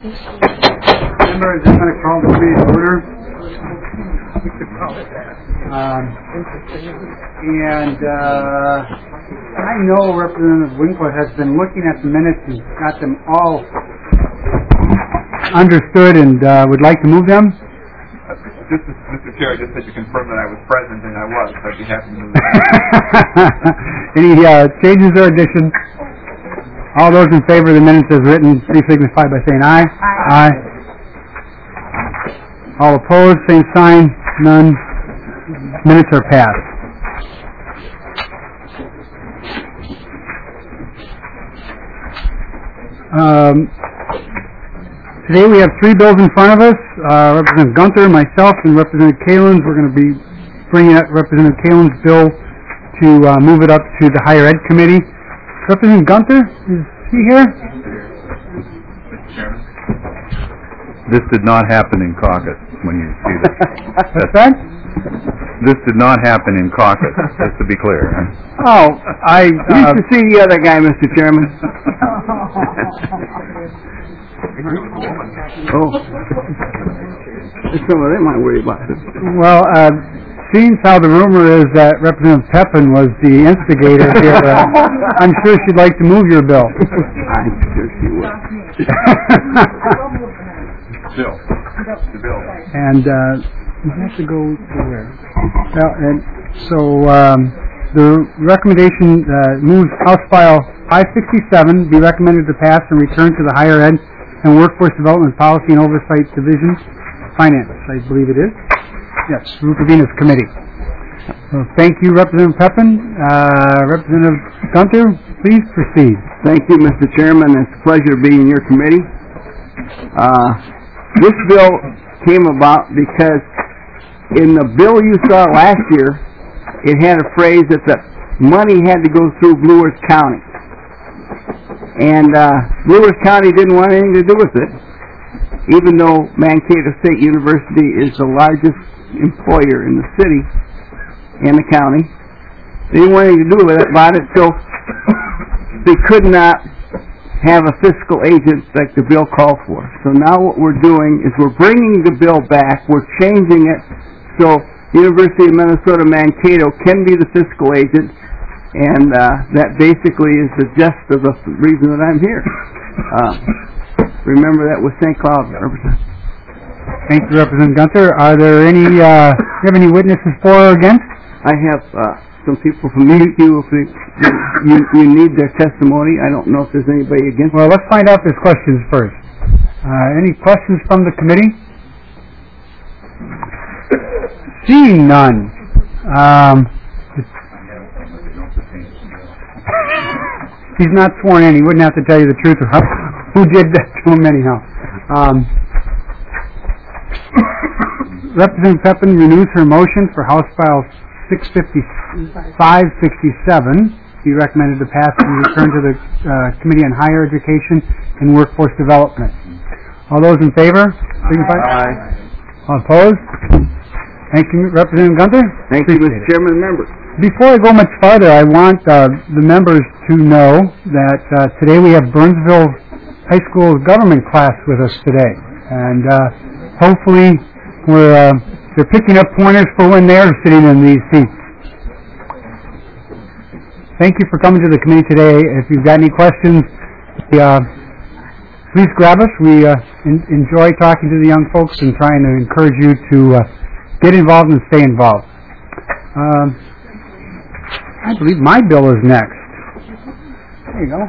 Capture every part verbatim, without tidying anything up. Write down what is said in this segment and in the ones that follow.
Remember, I'm just going to call the meeting to order. Um, and uh, I know Representative Winkler has been looking at the minutes and got them all understood and uh, would like to move them. Just, Mister Chair, I just had to confirm that I was present, and I was, so I'd be happy to move. Any uh, changes or additions? All those in favor of the minutes as written, please signify by saying aye. Aye. Aye. All opposed, same sign. None. Minutes are passed. Um, today we have three bills in front of us. Uh, Representative Gunther, myself, and Representative Kalins. We're going to be bringing up Representative Kalins' bill to uh, move it up to the Higher Ed Committee. Representative Gunther, is he here? This did not happen in caucus when you see this. What's that? This did not happen in caucus, just to be clear. Oh, I uh, used to see the other guy, Mister Chairman. Oh. Some of them might worry about it. Well, uh, seeing how the rumor is that Representative Pepin was the instigator here, uh, I'm sure she'd like to move your bill. I'm sure she would. Bill. The bill. And uh, you have to go to where? Well, and so um, the recommendation uh, moves House File five sixty-seven be recommended to pass and return to the Higher Ed and Workforce Development Policy and Oversight Division, Finance, I believe it is. Yes, Rupavina's committee. So thank you, Representative Pepin. Uh, Representative Gunther, please proceed. Thank you, Mister Chairman. It's a pleasure to be in your committee. Uh, this bill came about because in the bill you saw last year, it had a phrase that the money had to go through Blue Earth County. And uh, Blue Earth County didn't want anything to do with it, even though Mankato State University is the largest employer in the city and the county. They didn't want anything to do with it, about it, so they could not have a fiscal agent like the bill called for. So now what we're doing is we're bringing the bill back, we're changing it so University of Minnesota Mankato can be the fiscal agent, and uh, that basically is the gist of the reason that I'm here. Uh, remember that was Saint Cloud, Representative. Thank you, Representative Gunther. Are there any, uh, do you have any witnesses for or against? I have uh, some people from you, if you, you, you need their testimony. I don't know if there's anybody against. Well, let's find out if there's questions first. Uh, any questions from the committee? Seeing none. Um, he's not sworn in. He wouldn't have to tell you the truth of how, who did that to him anyhow. Um, Representative Pepin renews her motion for House File five sixty-seven, be recommended to pass and return to the uh, Committee on Higher Education and Workforce Development. All those in favor? Signify. Aye. All opposed? Thank you, Representative Gunther. Thank you, Mister Chairman and members. Before I go much farther, I want uh, the members to know that uh, today we have Burnsville High School government class with us today, and uh, hopefully we're uh, they're picking up pointers for when they're sitting in these seats. Thank you for coming to the committee today. If you've got any questions, uh, please grab us. We uh, in- enjoy talking to the young folks and trying to encourage you to uh, get involved and stay involved. Um, I believe my bill is next. There you go.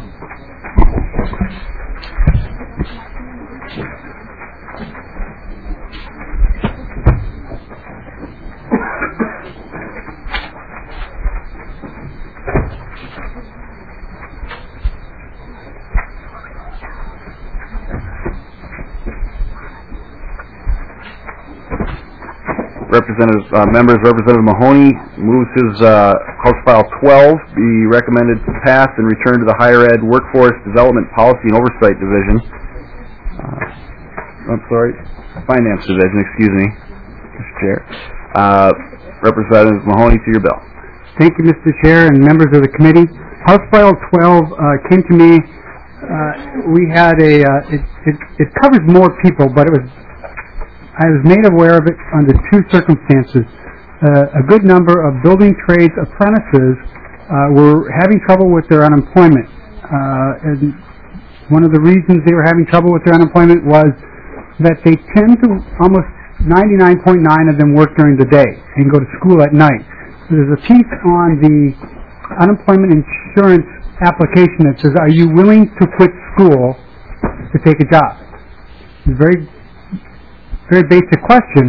Representative uh, members, Representative Mahoney moves his uh, House File twelve be recommended to pass and return to the Higher Ed Workforce Development Policy and Oversight Division. Uh, I'm sorry, Finance Division. Excuse me, Mister Chair. Uh, Representative Mahoney, to your bill. Thank you, Mister Chair and members of the committee. House File twelve uh, came to me uh, we had a, uh, it, it, it covers more people, but it was, I was made aware of it under two circumstances. Uh, a good number of building trades apprentices uh, were having trouble with their unemployment. Uh, and one of the reasons they were having trouble with their unemployment was that they tend to, almost ninety-nine point nine of them work during the day and go to school at night. So there's a piece on the unemployment insurance application that says, are you willing to quit school to take a job? It's a very, very basic question.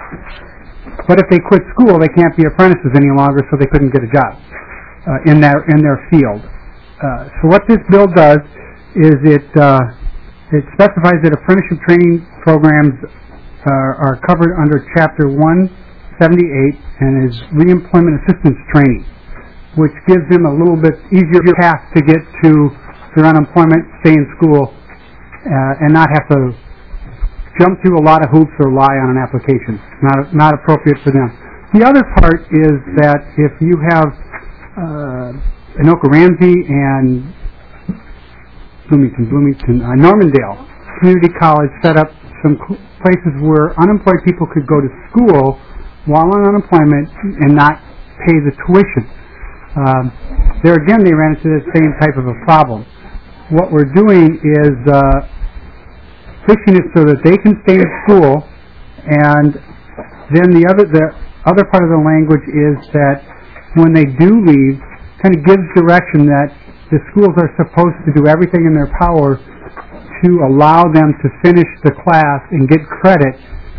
But if they quit school, they can't be apprentices any longer, so they couldn't get a job uh, in their in their field. Uh, so what this bill does is it uh, it specifies that apprenticeship training programs uh, are covered under Chapter one seventy-eight and is reemployment assistance training, which gives them a little bit easier path to get to their unemployment, stay in school, uh, and not have to jump through a lot of hoops or lie on an application. Not not appropriate for them. The other part is that if you have uh, Anoka Ramsey and Bloomington, Bloomington, uh, Normandale Community College set up some cl- places where unemployed people could go to school while on unemployment and not pay the tuition. Um, there again, they ran into the same type of a problem. What we're doing is uh, fixing it so that they can stay in school, and then the other the other part of the language is that when they do leave, kind of gives direction that the schools are supposed to do everything in their power to allow them to finish the class and get credit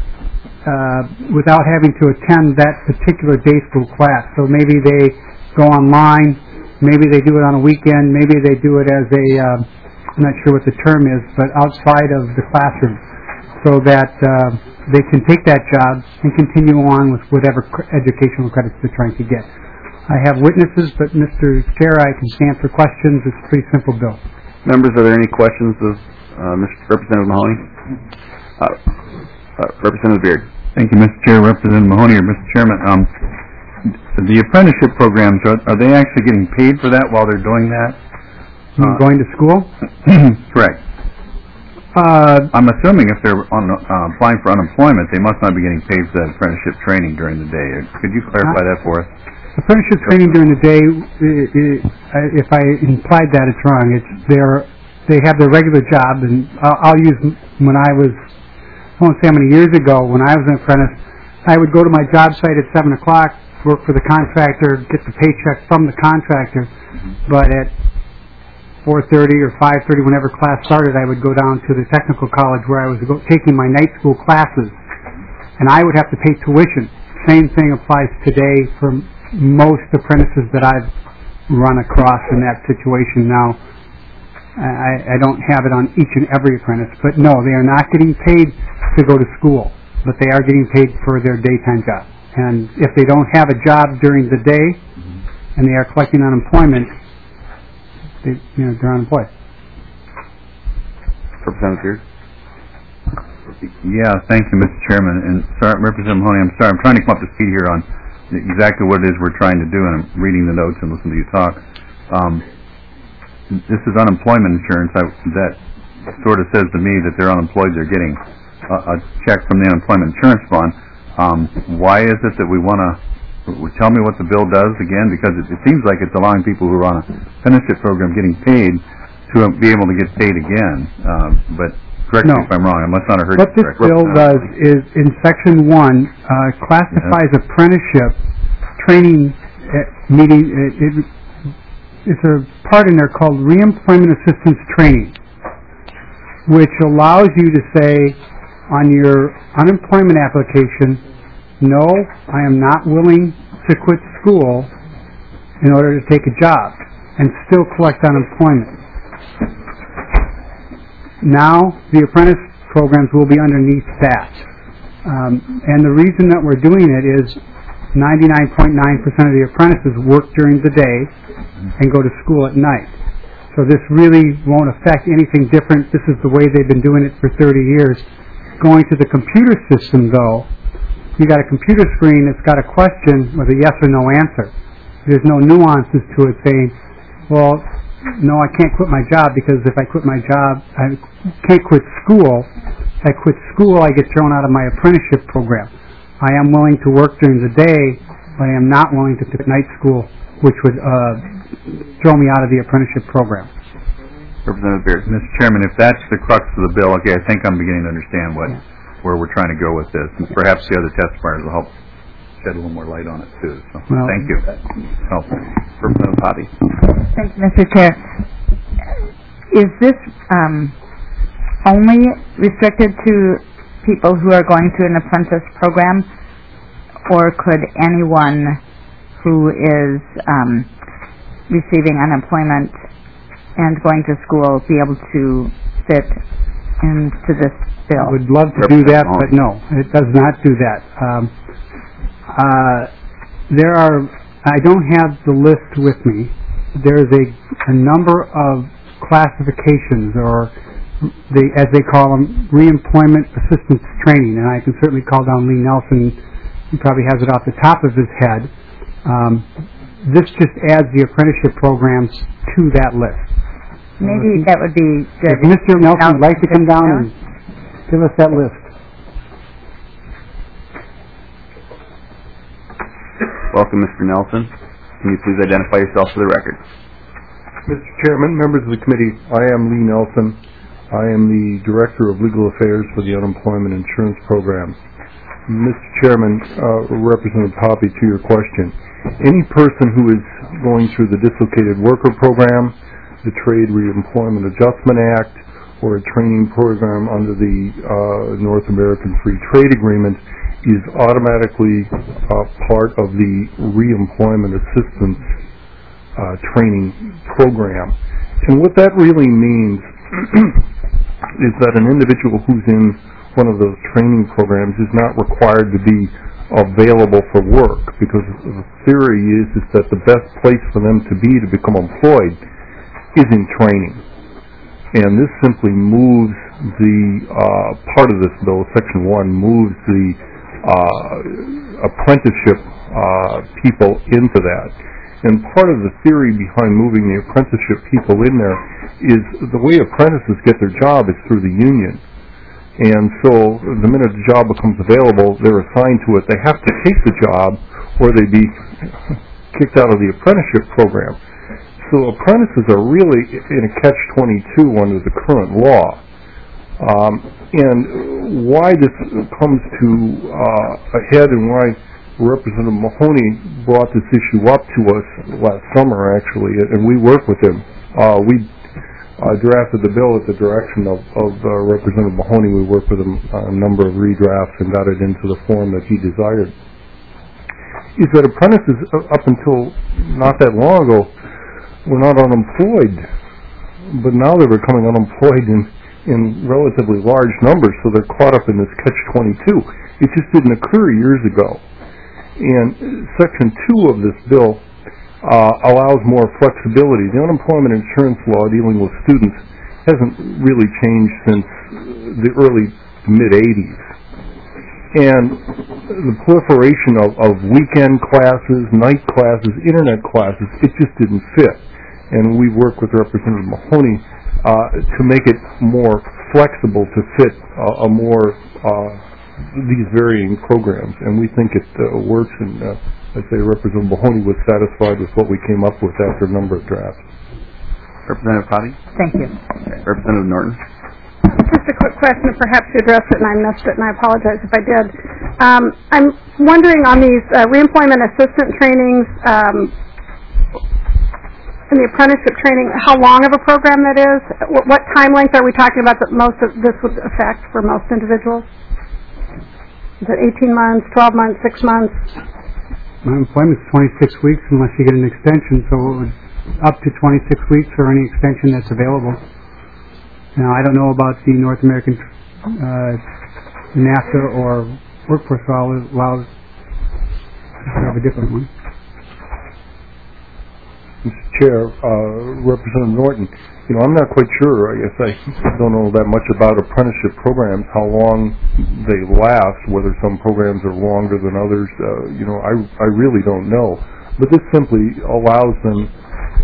uh, without having to attend that particular day school class. So maybe they go online, maybe they do it on a weekend, maybe they do it as a uh, I'm not sure what the term is, but outside of the classroom, so that uh, they can take that job and continue on with whatever cr- educational credits they're trying to get. I have witnesses, but Mister Chair, I can stand for questions. It's a pretty simple bill. Members, are there any questions of uh, Mister Representative Mahoney? Uh, uh, Representative Beard. Thank you, Mister Chair. Representative Mahoney or Mister Chairman, um, the apprenticeship programs, are, are they actually getting paid for that while they're doing that? You mean going to school? Correct. Uh, I'm assuming if they're on, uh, applying for unemployment, they must not be getting paid for that apprenticeship training during the day. Could you clarify that for us? apprenticeship training during the day, i- i- if I implied that, it's wrong. It's their, they have their regular job, and I'll, I'll use when I was, I won't say how many years ago, when I was an apprentice, I would go to my job site at seven o'clock, work for the contractor, get the paycheck from the contractor, but at four thirty or five thirty, whenever class started, I would go down to the technical college where I was go- taking my night school classes, and I would have to pay tuition. Same thing applies today for most apprentices that I've run across in that situation. Now, I, I don't have it on each and every apprentice, but no, they are not getting paid to go to school, but they are getting paid for their daytime job. And if they don't have a job during the day and they are collecting unemployment, they, you know, they're unemployed. Representative Beard. Yeah, thank you, Mister Chairman. And sorry, Representative Mahoney, I'm sorry, I'm trying to come up to speed here on exactly what it is we're trying to do, and I'm reading the notes and listening to you talk. Um, this is unemployment insurance. I, that sort of says to me that they're unemployed, they're getting a, a check from the unemployment insurance fund. Um, why is it that we want to, tell me what the bill does again, because it, it seems like it's allowing people who are on a apprenticeship program getting paid to be able to get paid again. Um, but correct No. me if I'm wrong, I must not have heard What you this correctly. bill does is, in Section one, uh, classifies apprenticeship training uh, meeting. It, it, it's a part in there called reemployment assistance training, which allows you to say on your unemployment application, no, I am not willing to quit school in order to take a job and still collect unemployment. Now, the apprentice programs will be underneath that. Um, and the reason that we're doing it is ninety-nine point nine percent of the apprentices work during the day and go to school at night. So this really won't affect anything different. This is the way they've been doing it for thirty years. Going to the computer system, though, you got a computer screen that's got a question with a yes or no answer. There's no nuances to it saying, well, no, I can't quit my job, because if I quit my job, I can't quit school. If I quit school, I get thrown out of my apprenticeship program. I am willing to work during the day, but I am not willing to quit night school, which would uh, throw me out of the apprenticeship program. Representative Beard. Mister Chairman, if that's the crux of the bill, okay, I think I'm beginning to understand what, where we're trying to go with this. And perhaps the other testifiers will help shed a little more light on it, too. So, Well, thank you. Helpful. Representative Poppe. Thank you, Mister Chair. Is this um, only restricted to people who are going through an apprentice program, or could anyone who is um, receiving unemployment and going to school be able to fit into this bill? I would love to do that, but no, it does not do that. Um, uh, there are, I don't have the list with me. There's a, a number of classifications, or the, as they call them, reemployment assistance training, and I can certainly call down Lee Nelson. He probably has it off the top of his head. Um, this just adds the apprenticeship programs to that list. Maybe that would be good. If Mister Nelson would like to come down and give us that list. Welcome, Mister Nelson. Can you please identify yourself for the record? Mister Chairman, members of the committee, I am Lee Nelson. I am the Director of Legal Affairs for the Unemployment Insurance Program. Mister Chairman, uh, Representative Poppe, to your question, any person who is going through the Dislocated Worker Program, the Trade Reemployment Adjustment Act, or a training program under the uh, North American Free Trade Agreement is automatically uh, part of the reemployment assistance uh, training program. And what that really means is that an individual who's in one of those training programs is not required to be available for work, because the theory is, is that the best place for them to be to become employed is in training. And this simply moves the uh, part of this bill, Section one, moves the uh, apprenticeship uh, people into that. And part of the theory behind moving the apprenticeship people in there is the way apprentices get their job is through the union. And so the minute the job becomes available, they're assigned to it. They have to take the job or they'd be kicked out of the apprenticeship program. So apprentices are really in a catch twenty-two under the current law. Um, and why this comes to uh, a head, and why Representative Mahoney brought this issue up to us last summer, actually, and we work with him. Uh, we uh, drafted the bill at the direction of, of uh, Representative Mahoney. We worked with him on a number of redrafts and got it into the form that he desired. Is that apprentices, up until not that long ago, were not unemployed, but now they're becoming unemployed in, in relatively large numbers, so they're caught up in this catch twenty-two. It just didn't occur years ago. And Section two of this bill uh, allows more flexibility. The unemployment insurance law dealing with students hasn't really changed since the early to mid-eighties. And the proliferation of, of weekend classes, night classes, internet classes, it just didn't fit. And we work with Representative Mahoney uh, to make it more flexible to fit uh, a more uh, these varying programs. And we think it uh, works. And uh, I'd say Representative Mahoney was satisfied with what we came up with after a number of drafts. Representative Poppe? Thank you. Okay. Representative Norton? Just a quick question. Perhaps you addressed it and I missed it, and I apologize if I did. Um, I'm wondering on these uh, reemployment assistant trainings, um, and the apprenticeship training, how long of a program that is? What, what time length are we talking about that most of this would affect for most individuals? Is it eighteen months, twelve months, six months? My employment is twenty-six weeks unless you get an extension, so it would up to twenty-six weeks for any extension that's available. Now, I don't know about the North American uh, NAFTA or workforce law. Laws have a different one. Mister Chair, uh, Representative Norton, you know, I'm not quite sure. I guess I don't know that much about apprenticeship programs, how long they last, whether some programs are longer than others. Uh, you know, I, I really don't know. But this simply allows them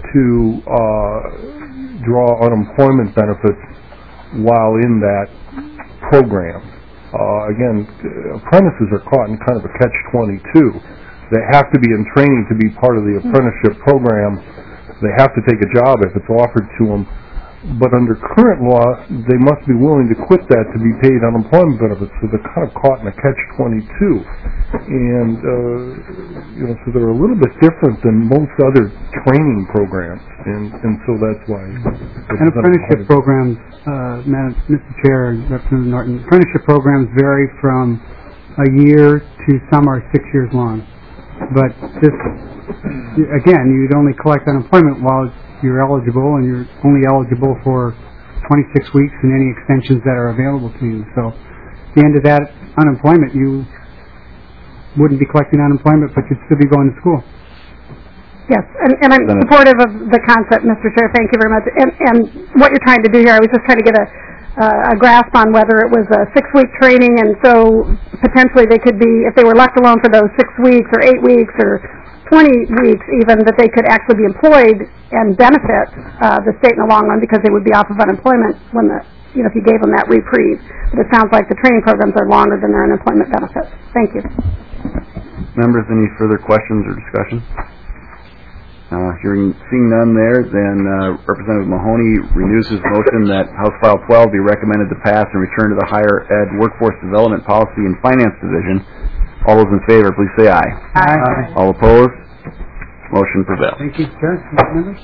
to uh, draw unemployment benefits while in that program. Uh, again, apprentices are caught in kind of a catch twenty-two. They have to be in training to be part of the apprenticeship program. They have to take a job if it's offered to them. But under current law, they must be willing to quit that to be paid unemployment benefits. So they're kind of caught in a catch twenty-two. And, uh, you know, so they're a little bit different than most other training programs. And, and so that's why. And apprenticeship programs, uh, Madam, Mister Chair and Representative Norton, apprenticeship programs vary from a year to some are six years long. But this, again, you'd only collect unemployment while you're eligible, and you're only eligible for twenty-six weeks and any extensions that are available to you. So at the end of that unemployment, you wouldn't be collecting unemployment, but you'd still be going to school. Yes, and, and I'm supportive of the concept, Mister Chair. Thank you very much. And, and what you're trying to do here, I was just trying to get a, uh, a grasp on whether it was a six-week training, and so potentially they could be, if they were left alone for those six weeks or eight weeks or twenty weeks even, that they could actually be employed and benefit uh, the state in the long run because they would be off of unemployment when the, you know, if you gave them that reprieve. But it sounds like the training programs are longer than their unemployment benefits. Thank you. Members, any further questions or discussion? Uh, hearing, seeing none there, then uh, Representative Mahoney renews his motion that House File twelve be recommended to pass and return to the Higher Ed Workforce Development Policy and Finance Division. All those in favor, please say aye. Aye. Aye. All opposed? Motion prevails. Thank you, Chair. Members?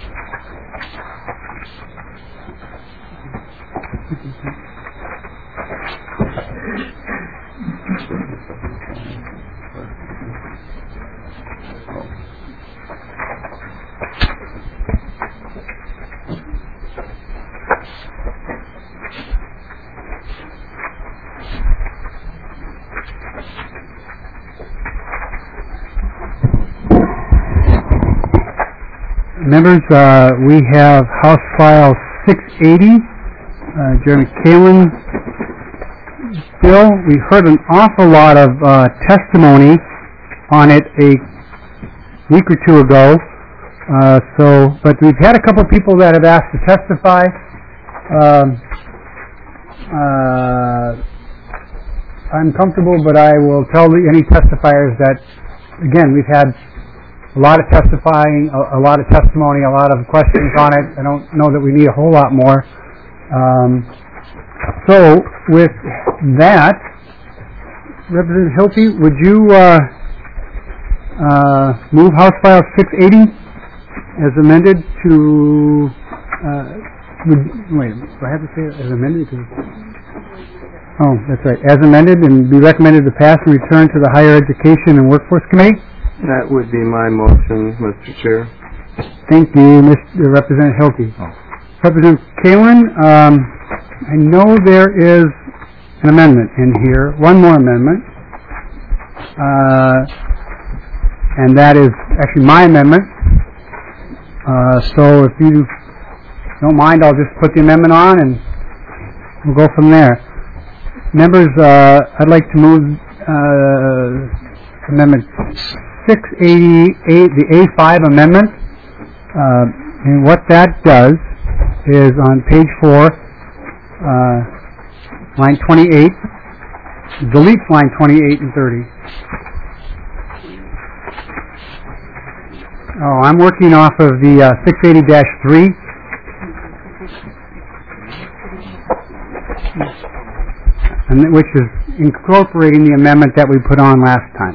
Members, uh, we have House File six eighty, uh, Jeremy Kalin's bill. We heard an awful lot of uh, testimony on it a week or two ago. Uh, so, but we've had a couple of people that have asked to testify. Um, uh, I'm comfortable, but I will tell the, any testifiers that, again, we've had a lot of testifying, a, a lot of testimony, a lot of questions on it. I don't know that we need a whole lot more. Um, so, with that, Representative Hilty, would you uh, uh, move House File six eighty as amended to? Uh, would, wait, do I have to say it as amended? Oh, that's right. As amended and be recommended to pass and return to the Higher Education and Workforce Committee. That would be my motion, Mister Chair. Thank you, Mister Representative Hilty. Oh. Representative Kalin, um, I know there is an amendment in here, one more amendment, uh, and that is actually my amendment. Uh, so if you don't mind, I'll just put the amendment on and we'll go from there. Members, uh, I'd like to move uh, Amendment six eighty-eight, the A five amendment, uh, and what that does is on page four, uh, line twenty-eight, deletes line twenty-eight and thirty. Oh, I'm working off of the uh, six eighty dash three. And which is incorporating the amendment that we put on last time.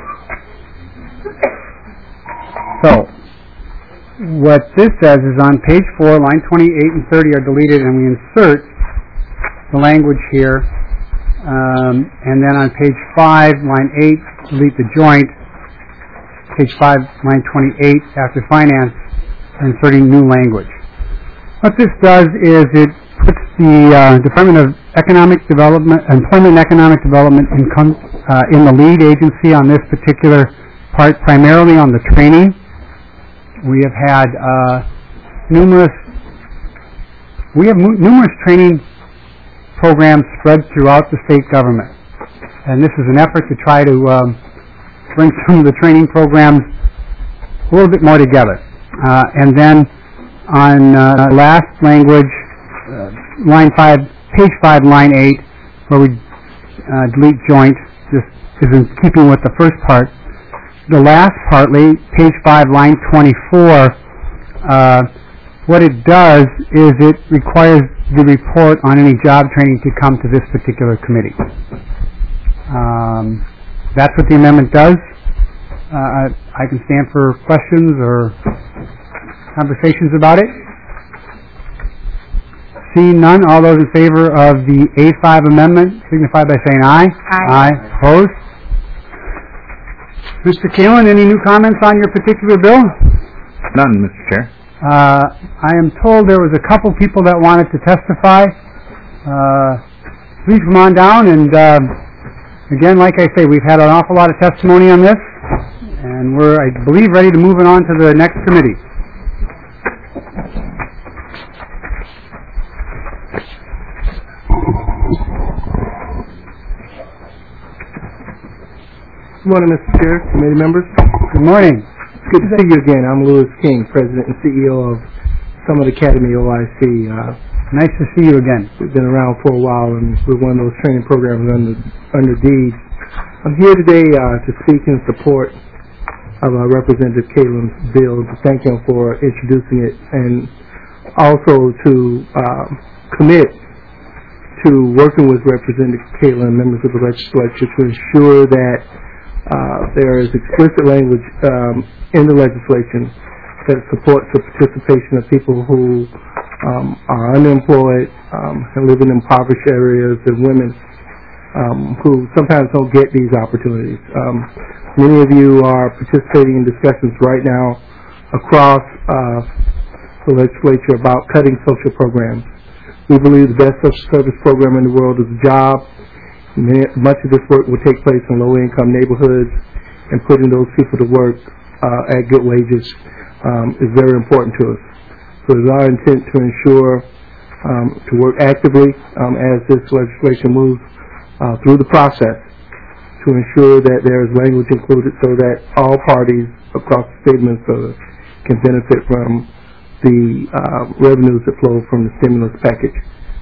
So, what this says is on page four, line twenty-eight and thirty are deleted, and we insert the language here. Um, and then on page five, line eight, delete the joint. Page five, line twenty-eight, after finance, inserting new language. What this does is it puts the uh, Department of Economic Development, Employment and Economic Development in, com- uh, in the lead agency on this particular part, primarily on the training. We have had uh, numerous, we have mu- numerous training programs spread throughout the state government, and this is an effort to try to um, bring some of the training programs a little bit more together. Uh, and then on uh, last language, uh, line five, page five, line eight, where we uh, delete joint, this is in keeping with the first part. The last partly, page five, line twenty-four, uh, what it does is it requires the report on any job training to come to this particular committee. Um, that's what the amendment does. Uh, I, I can stand for questions or conversations about it. Seeing none, all those in favor of the A five amendment signify by saying aye. Aye. Aye. Opposed? Mister Kalin, any new comments on your particular bill? None, Mister Chair. Uh, I am told there was a couple people that wanted to testify. Uh, please come on down, and uh, again, like I say, we've had an awful lot of testimony on this, and we're, I believe, ready to move it on to the next committee. Good morning, Mister Chair, committee members. Good morning. It's good to see you again. I'm Louis King, President and C E O of Summit Academy O I C. Uh, nice to see you again. We've been around for a while, and we're one of those training programs under under DEED. I'm here today uh, to speak in support of uh, Representative Kalin's bill, to thank him for introducing it, and also to uh, commit to working with Representative Kalin and members of the legislature to ensure that Uh, there is explicit language um, in the legislation that supports the participation of people who um, are unemployed um, and live in impoverished areas, and women um, who sometimes don't get these opportunities. Um, many of you are participating in discussions right now across uh, the legislature about cutting social programs. We believe the best social service program in the world is a job. Much of this work will take place in low-income neighborhoods, and putting those people to work uh, at good wages um, is very important to us. So it is our intent to ensure um, to work actively um, as this legislation moves uh, through the process to ensure that there is language included so that all parties across the state of Minnesota can benefit from the uh, revenues that flow from the stimulus package.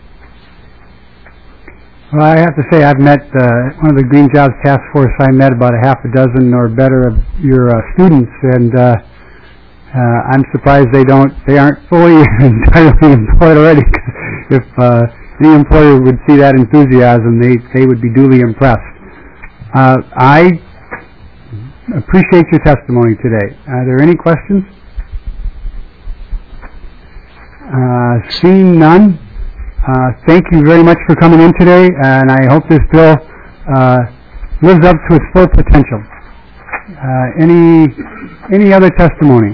Well, I have to say, I've met uh, one of the Green Jobs Task Force. I met about a half a dozen or better of your uh, students, and uh, uh, I'm surprised they don't, they aren't fully entirely employed already. If uh, any employer would see that enthusiasm, they they would be duly impressed. Uh, I appreciate your testimony today. Are there any questions? Uh, seeing none. Uh, thank you very much for coming in today, and I hope this bill uh, lives up to its full potential. Uh, any any other testimony?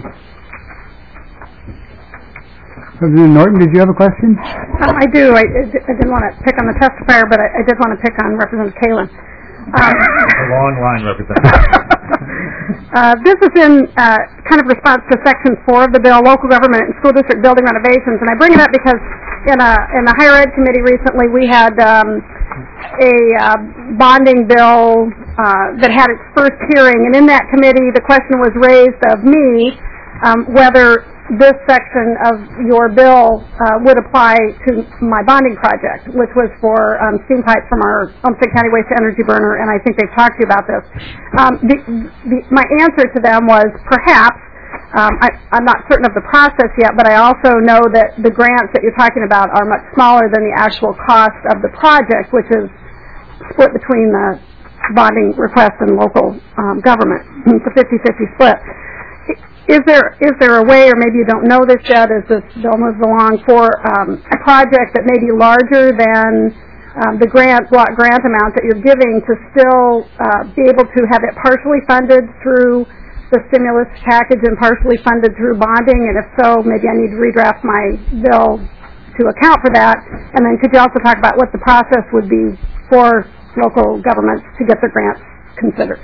Representative Norton, did you have a question? Um, I do. I, I didn't want to pick on the testifier, but I, I did want to pick on Representative Kalin. Um, a long line, Representative. uh, this is in uh, kind of response to Section four of the bill, local government and school district building renovations, and I bring it up because in a in the higher ed committee recently we had um, a uh, bonding bill uh, that had its first hearing, and in that committee the question was raised of me um, whether this section of your bill uh, would apply to my bonding project, which was for um, steam pipe from our Olmsted County waste to energy burner, and I think they've talked to you about this. Um, the, the, my answer to them was perhaps. Um, I, I'm not certain of the process yet, but I also know that the grants that you're talking about are much smaller than the actual cost of the project, which is split between the bonding request and local um, government. It's a fifty-fifty split. Is there is there a way, or maybe you don't know this yet, as this bill moves along, for um, a project that may be larger than um, the grant block grant amount that you're giving to still uh, be able to have it partially funded through the stimulus package and partially funded through bonding? And if so, maybe I need to redraft my bill to account for that. And then could you also talk about what the process would be for local governments to get their grants considered?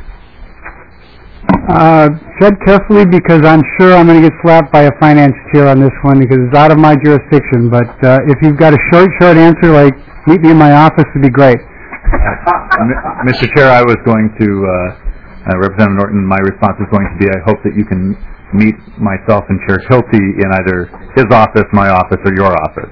Uh, tread carefully, because I'm sure I'm going to get slapped by a finance chair on this one because it's out of my jurisdiction. But uh, if you've got a short, short answer, like meet me in my office, would be great. Uh, Mister Chair, I was going to, uh, uh, Representative Norton, my response is going to be, I hope that you can meet myself and Chair Hilty in either his office, my office, or your office.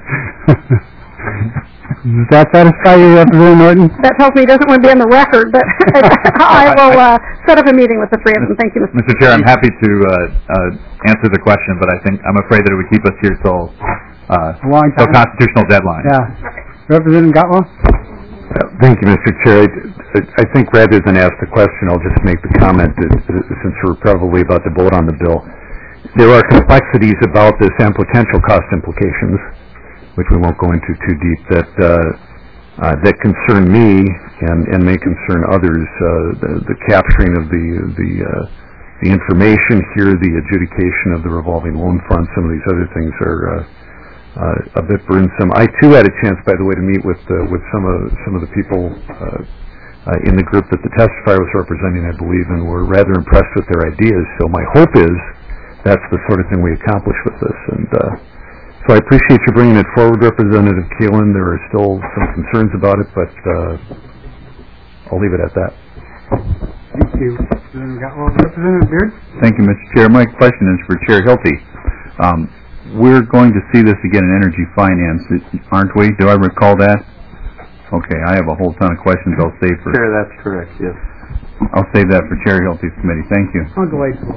Does that satisfy you, Representative Norton? That tells me he doesn't want to be on the record, but I will uh, set up a meeting with the three of them. Thank you, Mister Mister Chair, I'm happy to uh, uh, answer the question, but I think I'm afraid that it would keep us here till uh, A long till time. constitutional deadline. Yeah. Representative Gotwell? Thank you, Mister Chair. I, I think rather than ask the question, I'll just make the comment that, that since we're probably about to vote on the bill, there are complexities about this and potential cost implications, which we won't go into too deep, that uh, uh, that concern me and, and may concern others. Uh, the, the capturing of the the uh, the information here, the adjudication of the revolving loan fund, some of these other things are uh, uh, a bit burdensome. I too had a chance, by the way, to meet with uh, with some of some of the people uh, uh, in the group that the testifier was representing, I believe, and were rather impressed with their ideas. So my hope is that's the sort of thing we accomplish with this. And uh, so I appreciate you bringing it forward, Representative Keelan. There are still some concerns about it, but uh, I'll leave it at that. Thank you. Representative Gotwell. Representative Beard? Thank you, Mister Chair. My question is for Chair Hilty. Um, we're going to see this again in Energy Finance, aren't we? Do I recall that? Okay, I have a whole ton of questions I'll save for... Chair, that's correct, yes. I'll save that for Chair Hilty's committee. Thank you. How delightful.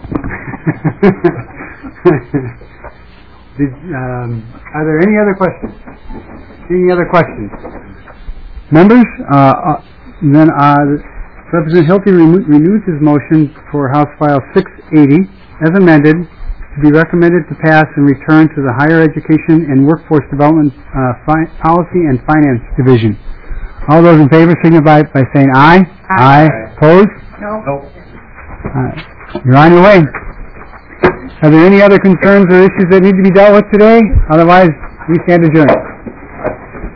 Did, um, are there any other questions? Any other questions? Members, uh, uh, then uh, Representative Hilty re- renews his motion for House File six eighty, as amended, to be recommended to pass and return to the Higher Education and Workforce Development uh, fi- Policy and Finance Division. All those in favor signify by saying aye. Aye. Aye. Opposed? No. No. Uh, you're on your way. Are there any other concerns or issues that need to be dealt with today? Otherwise, we stand adjourned.